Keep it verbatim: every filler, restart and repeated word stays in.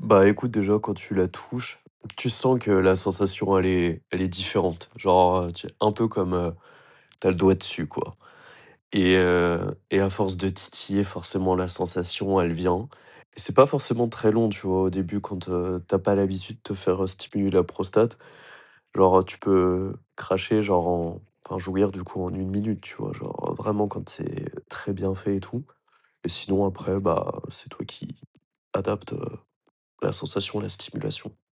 Bah, écoute, déjà, quand tu la touches, tu sens que la sensation, elle est elle est différente. Genre, heu, tu un peu comme, heu, tu le doigt dessus, quoi et heu et à force de titiller, forcément, la sensation, elle vient et c'est pas forcément très long, tu vois? Au début, quand, heu, tu pas l'habitude de te faire, heu, stimuler la prostate, genre, tu peux cracher, genre, en enfin, jouir, du coup, en une minute, tu vois? Genre, vraiment quand c'est très bien fait et tout et sinon après, bah, c'est toi qui adaptes, heu, la sensation, la stimulation.